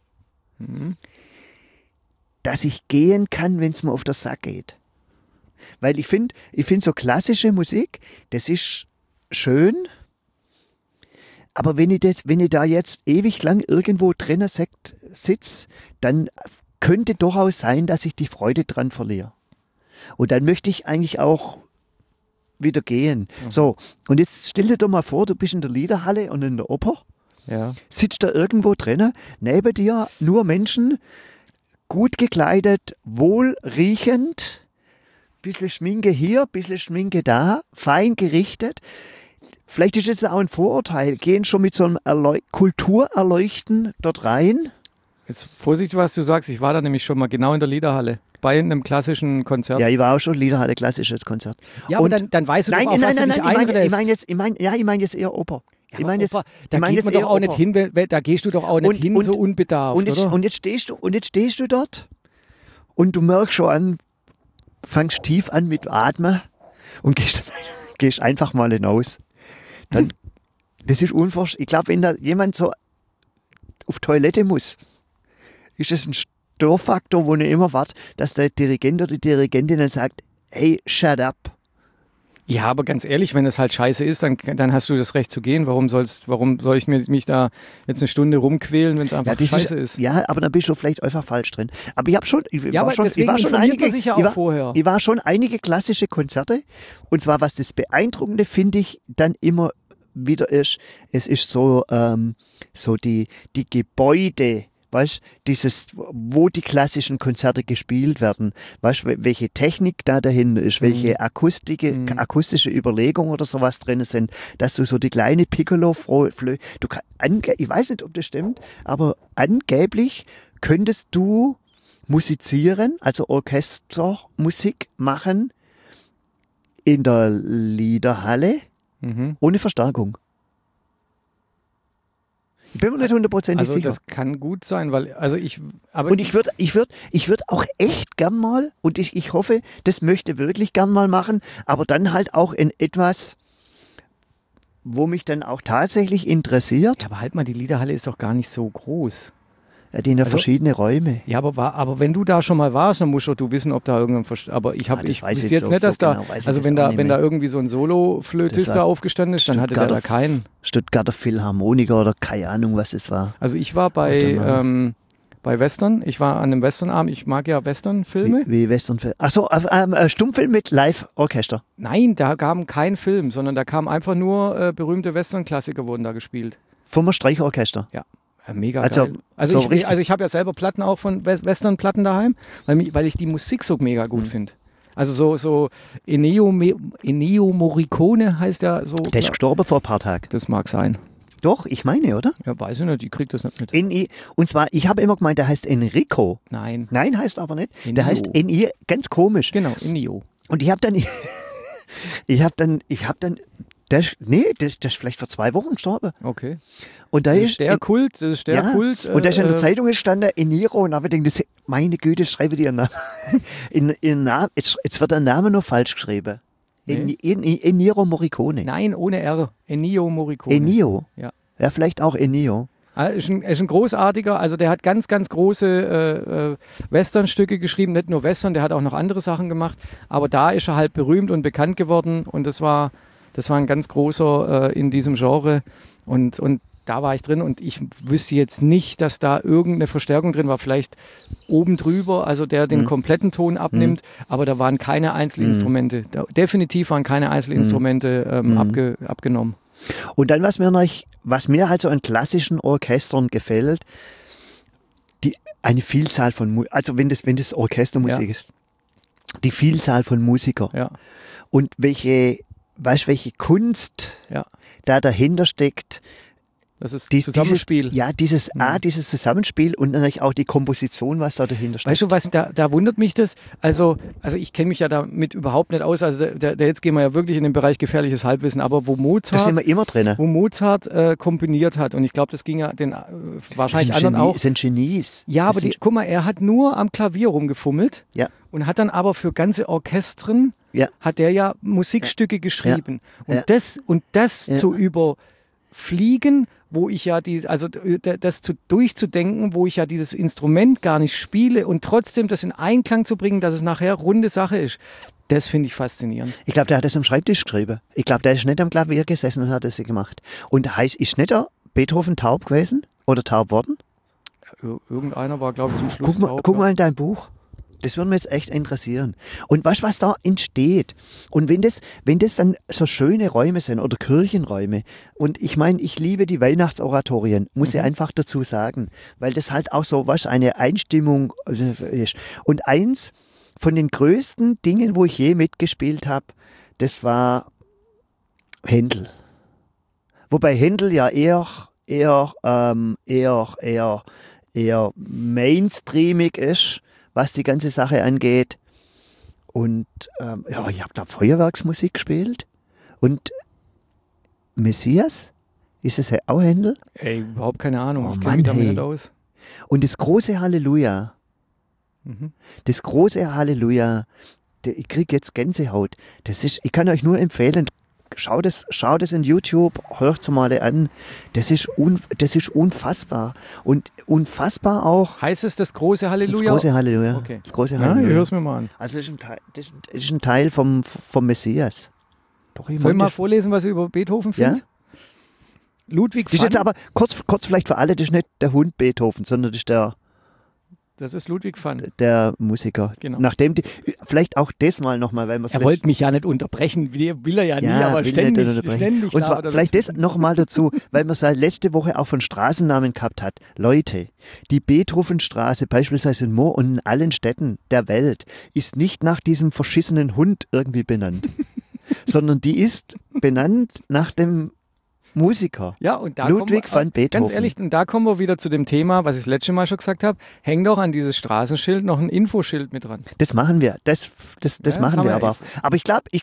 Dass ich gehen kann, wenn es mir auf den Sack geht. Weil ich finde so klassische Musik, das ist schön. Aber wenn ich da jetzt ewig lang irgendwo drinnen sitze, dann könnte durchaus sein, dass ich die Freude dran verliere. Und dann möchte ich eigentlich auch wieder gehen. So, und jetzt stell dir doch mal vor, du bist in der Liederhalle und in der Oper, Ja. sitzt da irgendwo drinnen, neben dir nur Menschen, gut gekleidet, wohlriechend, bisschen Schminke hier, bisschen Schminke da, fein gerichtet. Vielleicht ist es auch ein Vorurteil. Gehen schon mit so einem Kulturerleuchten dort rein? Jetzt vorsichtig, was du sagst. Ich war da nämlich schon mal genau in der Liederhalle bei einem klassischen Konzert. Ja, ich war auch schon Liederhalle, klassisches Konzert. Ja, aber dann weißt du doch, auf was du dich einlässt. Ich meine jetzt eher Oper. Ja, ich meine Oper, da geht man doch auch nicht hin, da gehst du doch auch nicht hin so unbedarft, oder? Und jetzt stehst du dort und du merkst schon an, fangst tief an mit Atmen und gehst einfach mal hinaus. Dann, das ist unvorstellbar. Ich glaube, wenn da jemand so auf Toilette muss, ist es ein Störfaktor, wo ich immer warte, dass der Dirigent oder die Dirigentin dann sagt, hey, shut up. Ja, aber ganz ehrlich, wenn das halt scheiße ist, dann hast du das Recht zu gehen. Warum soll ich mich da jetzt eine Stunde rumquälen, wenn es einfach scheiße ist? Ja, aber dann bist du vielleicht einfach falsch drin. Aber ich war schon einige klassische Konzerte. Und zwar, was das Beeindruckende, finde ich, dann immer wieder ist, es ist so die Gebäude, weißt, wo die klassischen Konzerte gespielt werden, weißt, welche Technik da dahinter ist, welche akustische Überlegung oder sowas drin sind, dass du so die kleine Piccolo, ich weiß nicht, ob das stimmt, aber angeblich könntest du musizieren, also Orchestermusik machen in der Liederhalle ohne Verstärkung. Ich bin mir nicht hundertprozentig Also sicher. das kann gut sein, weil, also Und ich würd auch echt gern mal, und ich hoffe, das möchte wirklich gern mal machen, aber dann halt auch in etwas, wo mich dann auch tatsächlich interessiert. Ja, aber halt mal, die Liederhalle ist doch gar nicht so groß. Ja, die haben ja Also- verschiedene Räume. Ja, aber wenn du da schon mal warst, dann musst doch du wissen, ob da irgendein aber ich das ich weiß wüsste ich jetzt so- nicht, dass so da, genau weiß ich also das wenn auch da, nicht wenn da mehr. irgendwie so ein Solo-Flötist Das da war aufgestanden ist, dann hatte der da keinen. Stuttgarter Philharmoniker oder keine Ahnung, was es war. Also ich war bei Western, ich war an einem Westernabend, ich mag ja Western-Filme. Wie Westernfilm. Achso, Stummfilm mit Live-Orchester. Nein, da kam kein Film, sondern da kamen einfach nur berühmte Western-Klassiker wurden da gespielt. Vom Streichorchester. Ja, mega Also, geil. so richtig. Also ich habe ja selber Platten auch von Western-Platten daheim, weil ich die Musik so mega gut finde. Also so Ennio Morricone heißt ja so. Der ist gestorben vor ein paar Tagen. Das mag sein. Doch, ich meine, oder? Ja, weiß ich nicht, ich krieg das nicht mit. Und zwar, ich habe immer gemeint, der heißt Enrico. Nein, Nein, heißt aber nicht. Ennio. Der heißt Ennio, ganz komisch. genau, Ennio. Und ich habe dann, der ist vielleicht vor 2 Wochen gestorben. Okay. Und da Das ist ist der Kult, das ist der ja, Kult. und da ist in der Zeitung gestanden, Ennio, und da habe ich gedacht, meine Güte, schreibe dir einen Namen. Jetzt wird der Name nur falsch geschrieben. Nee. Ennio Morricone. Nein, ohne R. Ennio Morricone. Ennio. Ja. Ja, vielleicht auch Ennio. Ist ein großartiger, also der hat ganz, ganz große Westernstücke geschrieben, nicht nur Western, der hat auch noch andere Sachen gemacht, aber da ist er halt berühmt und bekannt geworden und das war ein ganz großer in diesem Genre und da war ich drin und ich wüsste jetzt nicht, dass da irgendeine Verstärkung drin war, vielleicht oben drüber, also der den kompletten Ton abnimmt, aber da waren keine Einzelinstrumente, definitiv waren keine Einzelinstrumente abgenommen. Und dann, was mir halt so an klassischen Orchestern gefällt, eine Vielzahl von, also wenn das Orchestermusik ist, die Vielzahl von Musikern Ja, und welche Kunst ja. da dahinter steckt. Das ist Zusammenspiel. Dieses Zusammenspiel und natürlich auch die Komposition, was da dahinter steckt. Weißt du was, da wundert mich das, also ich kenne mich ja damit überhaupt nicht aus, also jetzt gehen wir ja wirklich in den Bereich gefährliches Halbwissen, aber wo Da sind wir immer drin. Mozart komponiert hat und ich glaube, das ging ja den wahrscheinlich anderen auch. Sind Genies. Ja, aber guck mal, er hat nur am Klavier rumgefummelt Ja. und hat dann aber für ganze Orchestren, Ja. hat er ja Musikstücke geschrieben. Ja. Und das Ja. zu überfliegen, wo ich ja durchzudenken, wo ich ja dieses Instrument gar nicht spiele und trotzdem das in Einklang zu bringen, dass es nachher runde Sache ist. Das finde ich faszinierend. Ich glaube, der hat das am Schreibtisch geschrieben. Ich glaube, der ist nicht am Klavier gesessen und hat das gemacht. Und ist nicht der Beethoven taub gewesen oder taub worden? Irgendeiner war, glaube ich, zum Schluss Guck mal in dein Buch. Das würde mich jetzt echt interessieren. Und weißt du, was da entsteht? Und wenn das dann so schöne Räume sind oder Kirchenräume, und ich meine, ich liebe die Weihnachtsoratorien, muss ich einfach dazu sagen, weil das halt auch so eine Einstimmung ist. Und eins von den größten Dingen, wo ich je mitgespielt habe, das war Händel. Wobei Händel ja eher mainstreamig ist, was die ganze Sache angeht. Und ich habe da Feuerwerksmusik gespielt. Und Messias, ist es auch Händel? Ey, überhaupt keine Ahnung. Oh Ich Mann, kenne mich damit hey. nicht aus. Und das große Halleluja, ich kriege jetzt Gänsehaut. Ich kann euch nur empfehlen, schaut es in YouTube, hört es mal an. Das ist unfassbar. Und unfassbar auch Heißt es das große Halleluja? das große Halleluja. Okay. Das große Ja, Halleluja. ich höre es mir mal an. Also das ist ein Teil vom Messias. Doch, ich Soll ich meine, mal vorlesen, was ich über Beethoven finde? Ja? Ludwig das ist van, jetzt aber kurz vielleicht für alle, das ist nicht der Hund Beethoven, sondern das ist das ist Ludwig van. der Musiker. Genau. Nachdem vielleicht auch das mal nochmal, weil man es Er wollte mich ja nicht unterbrechen, will er ja nie, aber ständig Und zwar labert er vielleicht das dazwischen. nochmal dazu, weil man es halt letzte Woche auch von Straßennamen gehabt hat. Leute, die Beethovenstraße beispielsweise in Moor und in allen Städten der Welt ist nicht nach diesem verschissenen Hund irgendwie benannt, sondern die ist benannt nach dem Musiker. Ja, und da Ludwig van Beethoven. Ganz ehrlich, und da kommen wir wieder zu dem Thema, was ich das letzte Mal schon gesagt habe. Hängt doch an dieses Straßenschild noch ein Infoschild mit dran. Das machen wir. Das das machen haben wir wir aber. Aber ich glaube,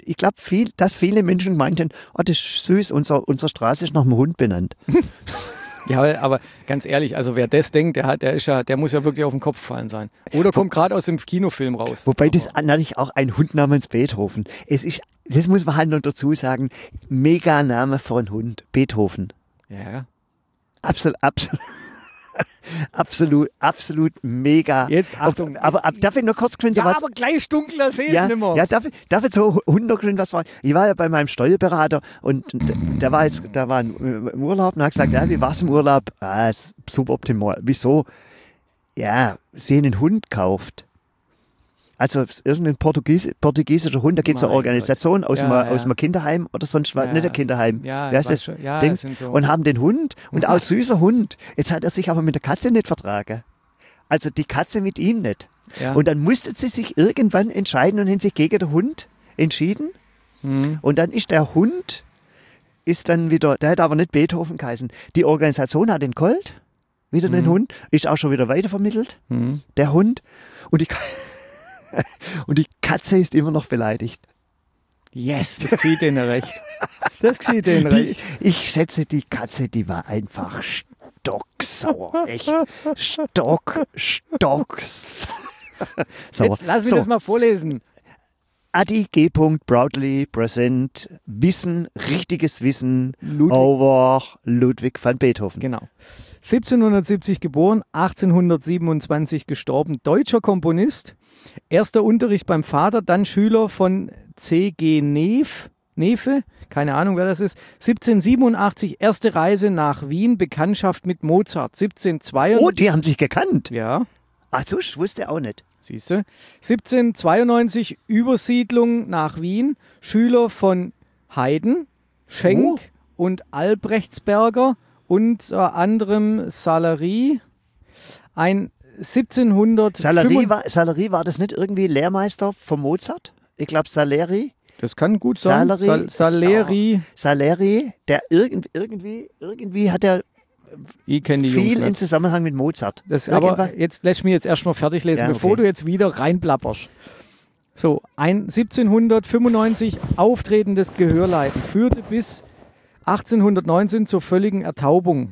dass viele Menschen meinten, oh, das ist süß, unsere Straße ist nach einem Hund benannt. Ja, aber ganz ehrlich, also wer das denkt, der muss ja wirklich auf den Kopf fallen sein. Oder kommt gerade aus dem Kinofilm raus. Wobei das natürlich auch ein Hund namens Beethoven. Das muss man halt noch dazu sagen, mega Name für einen Hund, Beethoven. Ja. Absolut mega. Jetzt Achtung. Aber darf ich noch kurz was? Ja, aber gleich dunkler sehe ich nicht mehr. Ja, darf ich so Hintergrund was war? Ich war ja bei meinem Steuerberater und der war im Urlaub und hat gesagt, ja, wie war's im Urlaub? Ist suboptimal. Wieso? Ja, sie einen Hund kauft. Also irgendein portugiesischer Hund, da gibt es eine Organisation aus dem Kinderheim oder sonst was, nicht ein Kinderheim. Ja, wer ist das? Ja, Dings? das sind so. Und haben den Hund und auch süßer Hund. Jetzt hat er sich aber mit der Katze nicht vertragen. Also die Katze mit ihm nicht. Ja. Und dann musste sie sich irgendwann entscheiden und haben sich gegen den Hund entschieden. Und dann ist der Hund, der hat aber nicht Beethoven geheißen. Die Organisation hat den Colt, wieder den Hund, ist auch schon wieder weitervermittelt, der Hund. Und die Katze ist immer noch beleidigt. Yes, das geschieht denen recht. Das geschieht denen recht. Ich schätze, die Katze, die war einfach stocksauer. Echt stocksauer. Jetzt lass mich das mal vorlesen. Adi G. Proudly present Wissen, richtiges Wissen over Ludwig van Beethoven. Genau. 1770 geboren, 1827 gestorben, deutscher Komponist. Erster Unterricht beim Vater, dann Schüler von C.G. Neefe, keine Ahnung, wer das ist. 1787 erste Reise nach Wien, Bekanntschaft mit Mozart. 1792. Oh, die haben sich gekannt. Ja. Ach so, ich wusste auch nicht. Siehst du? 1792 Übersiedlung nach Wien, Schüler von Haydn, Schenk und Albrechtsberger, unter anderem Salery. Ein 1700. Salery war das nicht irgendwie Lehrmeister von Mozart? Ich glaube Salery. Das kann gut sein. Salery, der irgendwie hat er viel im Zusammenhang mit Mozart. Aber jetzt lässt mich erstmal fertig lesen, bevor du jetzt wieder reinplapperst. So, ein 1795 auftretendes Gehörleiden führte bis 1819 zur völligen Ertaubung.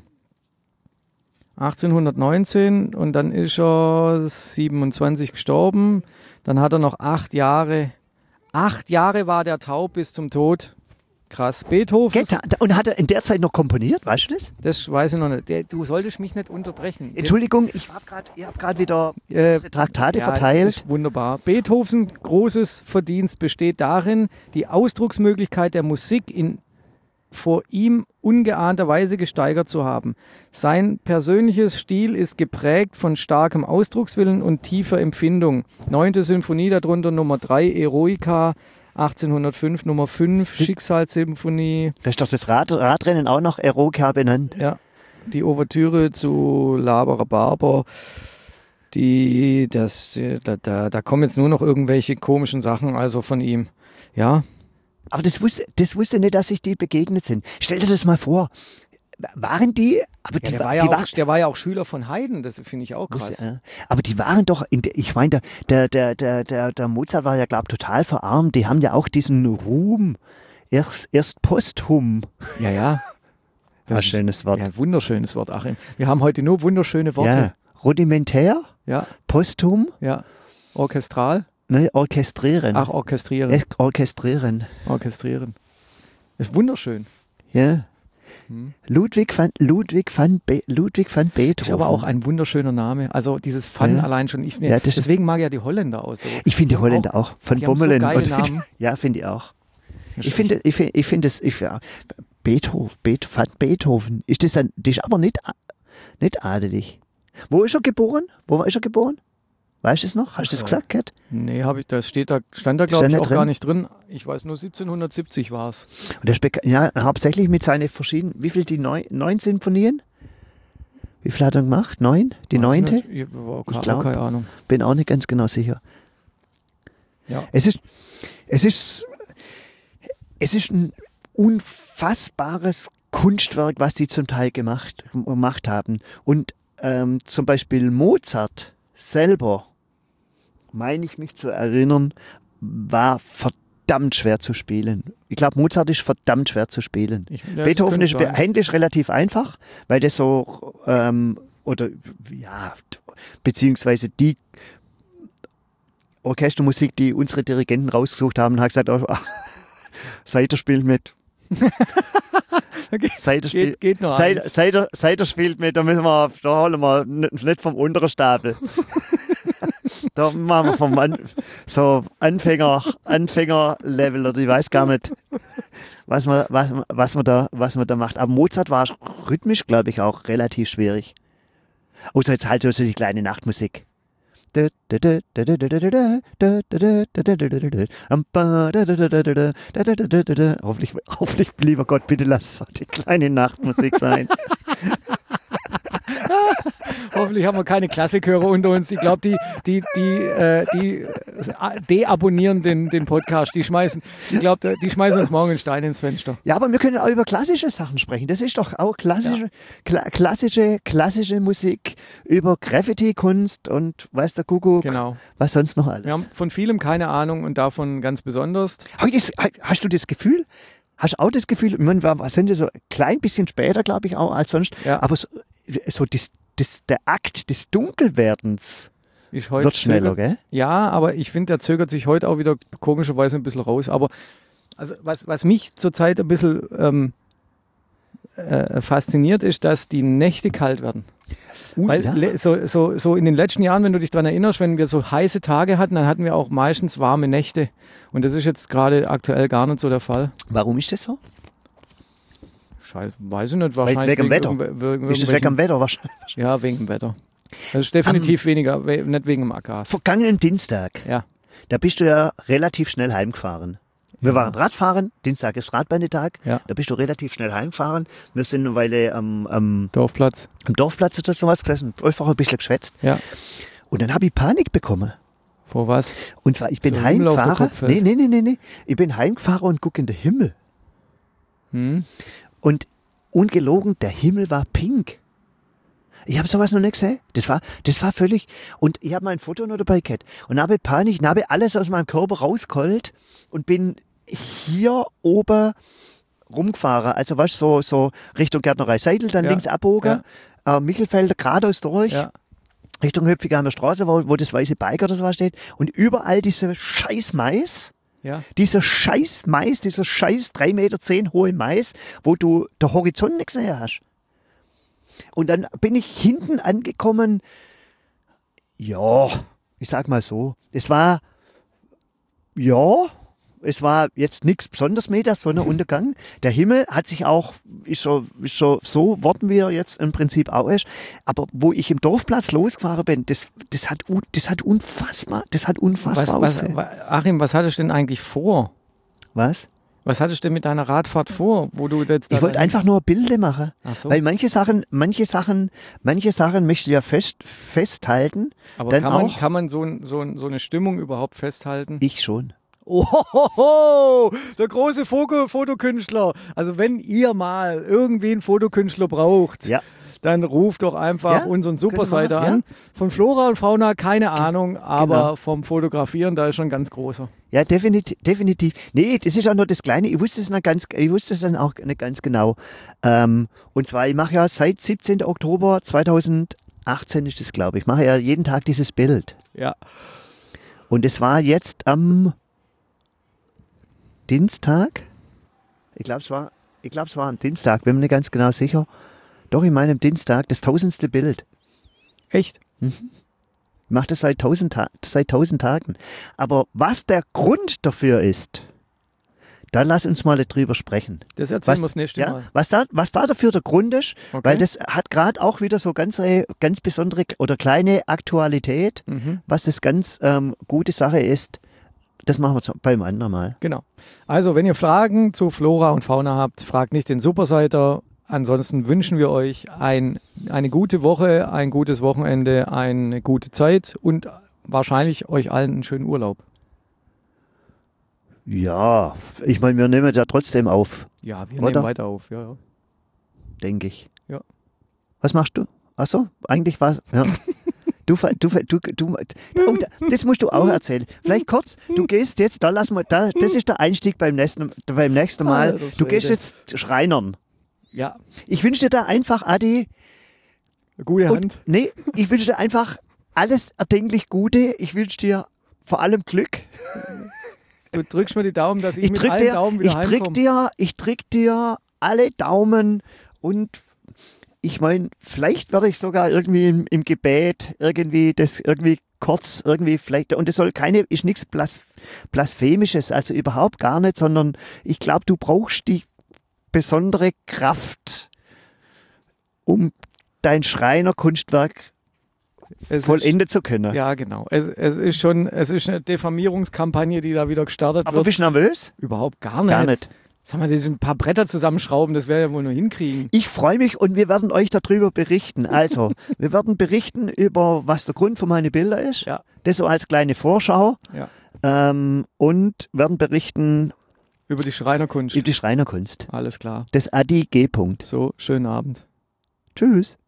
1819 und dann ist er 27 gestorben. Dann hat er noch 8 Jahre. 8 Jahre war der taub bis zum Tod. Krass. Beethoven. Und hat er in der Zeit noch komponiert, weißt du das? Das weiß ich noch nicht. Du solltest mich nicht unterbrechen. Entschuldigung, ihr habt gerade wieder Traktate verteilt. Ist wunderbar. Beethovens großes Verdienst besteht darin, die Ausdrucksmöglichkeit der Musik in vor ihm ungeahnter Weise gesteigert zu haben. Sein persönliches Stil ist geprägt von starkem Ausdruckswillen und tiefer Empfindung. 9. Symphonie, darunter Nummer 3, Eroica, 1805, Nummer 5, Schicksalssymphonie. Da ist doch das Radrennen auch noch Eroica benannt. Ja, die Ouvertüre zu Laber Barber. Da kommen jetzt nur noch irgendwelche komischen Sachen also von ihm. Ja. Aber das wusste nicht, dass sich die begegnet sind. Stell dir das mal vor. Waren die? Aber der war ja auch Schüler von Haydn, das finde ich auch krass. Aber die waren doch, ich meine, der Mozart war ja, glaube ich, total verarmt. Die haben ja auch diesen Ruhm erst posthum. Ja. Das ist ein schönes Wort. Ja, wunderschönes Wort, Achim. Wir haben heute nur wunderschöne Worte. Ja. Rudimentär, posthum, orchestral. Ne, orchestrieren. Ach, orchestrieren. Orchestrieren. Ist wunderschön. Ja. Ludwig van Beethoven. Ist aber auch ein wunderschöner Name. Also dieses Van allein schon. Deswegen mag ich ja die Holländer aus. Ich finde die Holländer auch. Von Bommelen. So geile Namen. Ja, finde ich auch. Ich finde Beethoven. Ist das aber nicht adelig. Wo war er geboren? Weißt du es noch? Hast du das gesagt, Kat? Nee, stand da glaube ich auch gar nicht drin. Ich weiß nur 1770 war es. Und hauptsächlich mit seinen verschiedenen, wie viel die 9 Sinfonien? Wie viel hat er gemacht? 9? Die 9.? Ich glaube, keine Ahnung. Bin auch nicht ganz genau sicher. Ja. Es ist ein unfassbares Kunstwerk, was die zum Teil gemacht haben. Und zum Beispiel Mozart selber, meine ich mich zu erinnern, war verdammt schwer zu spielen. Ich glaube, Mozart ist verdammt schwer zu spielen. Beethoven ist eigentlich relativ einfach, weil das so, beziehungsweise die Orchestermusik, die unsere Dirigenten rausgesucht haben, hat gesagt, Seiter spielt mit. Okay. Seiter geht noch Seiter spielt mit, da holen wir nicht vom unteren Stapel. Da machen wir vom Anfänger-Level oder ich weiß gar nicht, was man da macht. Aber Mozart war rhythmisch, glaube ich, auch relativ schwierig. Außer jetzt halt so die kleine Nachtmusik. Hoffentlich, lieber Gott, bitte lass es die kleine Nachtmusik sein. Hoffentlich haben wir keine Klassikhörer unter uns. Ich glaube, die deabonnieren den Podcast. Die schmeißen uns morgen einen Stein ins Fenster. Ja, aber wir können auch über klassische Sachen sprechen. Das ist doch auch klassische Musik, über Graffiti-Kunst und weiß der Kuckuck, was sonst noch alles. Wir haben von vielem keine Ahnung und davon ganz besonders. Hast du das Gefühl? Hast du auch das Gefühl, wir sind ja so ein klein bisschen später, glaube ich, auch als sonst, aber so der Akt des Dunkelwerdens wird schneller, gell? Ja, aber ich finde, der zögert sich heute auch wieder komischerweise ein bisschen raus. Aber also was mich zurzeit ein bisschen fasziniert, ist, dass die Nächte kalt werden. Weil so in den letzten Jahren, wenn du dich daran erinnerst, wenn wir so heiße Tage hatten, dann hatten wir auch meistens warme Nächte. Und das ist jetzt gerade aktuell gar nicht so der Fall. Warum ist das so? Weiß ich nicht, wahrscheinlich. Wegen Wetter? Ist das wegen dem Wetter wahrscheinlich? Ja, wegen dem Wetter. Das ist definitiv weniger, nicht wegen dem Abgas. Vergangenen Dienstag, da bist du ja relativ schnell heimgefahren. Wir waren Radfahren, Dienstag ist Radbandetag, da bist du relativ schnell heimgefahren. Wir sind eine Weile am Dorfplatz. Am Dorfplatz oder sowas gesessen, einfach ein bisschen geschwätzt. Ja. Und dann habe ich Panik bekommen. Vor was? Und zwar, ich bin heimgefahren. Nee. Ich bin heimgefahren und gucke in den Himmel. Und ungelogen, der Himmel war pink. Ich habe sowas noch nicht gesehen. Das war völlig. Und ich habe mein Foto noch dabei gehabt. Und habe Panik, habe alles aus meinem Körper rausgeholt und bin hier oben rumgefahren. Also weißt du, so Richtung Gärtnerei Seidel, dann links abbogen, Michelfelder geradeaus durch. Ja. Richtung Höpfiger Straße, wo das weiße Bike oder sowas steht. Und überall diese scheiß Mais. Ja. Dieser scheiß 3,10 Meter hohe Mais, wo du den Horizont nicht gesehen hast. Und dann bin ich hinten angekommen. Ja, ich sag mal so. Es war jetzt nichts Besonderes mehr, der Sonnenuntergang. Der Himmel hat sich auch, ist schon so worden, wie er jetzt im Prinzip auch ist. Aber wo ich im Dorfplatz losgefahren bin, das hat unfassbar ausgesehen. Achim, was hattest du denn eigentlich vor? Was? Was hattest du denn mit deiner Radfahrt vor? Ich wollte einfach nur Bilder machen. Ach so. Weil manche Sachen möchte ich ja festhalten. Aber kann man so eine Stimmung überhaupt festhalten? Ich schon. Oh, der große Fotokünstler. Also wenn ihr mal irgendwie einen Fotokünstler braucht, dann ruft doch einfach unseren Superseiter an. Von Flora und Fauna keine Ahnung, aber vom Fotografieren, da ist schon ganz großer. Ja, definitiv. Nee, das ist auch nur das Kleine. Ich wusste es dann auch nicht ganz genau. Und zwar, ich mache ja seit 17. Oktober 2018 ist das, glaube ich, mache ja jeden Tag dieses Bild. Ja. Und es war jetzt am Dienstag. Ich glaube, es war am Dienstag, bin mir nicht ganz genau sicher. Doch, ich meine am Dienstag, das 1000. Bild. Echt? Mhm. Ich mache das seit 1000 Tagen. Aber was der Grund dafür ist, dann lass uns mal drüber sprechen. Das erzählen wir das nächste Mal. Was da dafür der Grund ist, weil das hat gerade auch wieder so ganz besondere oder kleine Aktualität, was das ganz gute Sache ist. Das machen wir beim anderen Mal. Genau. Also, wenn ihr Fragen zu Flora und Fauna habt, fragt nicht den Superseiter. Ansonsten wünschen wir euch eine gute Woche, ein gutes Wochenende, eine gute Zeit und wahrscheinlich euch allen einen schönen Urlaub. Ja, ich meine, wir nehmen ja trotzdem auf. Ja, wir nehmen weiter auf, ja. Denke ich. Ja. Was machst du? Achso, eigentlich war ja. Oh, das musst du auch erzählen. Vielleicht kurz, du gehst jetzt, das ist der Einstieg beim nächsten Mal. Alter Du gehst Schwede. jetzt Schreinern. Ja, Ich wünsche dir da einfach, Adi, gute Hand. ich wünsche dir einfach alles erdenklich Gute. Ich wünsche dir vor allem Glück. Du drückst mir die Daumen, dass ich Ich mit drück allen dir, Daumen wieder heimkomme. ich drück dir alle Daumen und ich meine, vielleicht werde ich sogar irgendwie im Gebet irgendwie kurz vielleicht, und es ist nichts Blasphemisches, also überhaupt gar nicht, sondern ich glaube, du brauchst die besondere Kraft, um dein Schreinerkunstwerk Es vollenden zu können. ist, ja, genau. Es ist eine Diffamierungskampagne, die da wieder gestartet Aber wird. bist du nervös? Überhaupt gar nicht. Gar nicht. Sag mal, das sind ein paar Bretter zusammenschrauben, das wäre ja wohl nur hinkriegen. Ich freue mich und wir werden euch darüber berichten. Also, wir werden berichten über, was der Grund für meine Bilder ist. Ja. Das so als kleine Vorschau. Ja. Und werden berichten Über die Schreinerkunst. über die Schreinerkunst. Alles klar. Das Adi G. -Punkt. So, schönen Abend. Tschüss.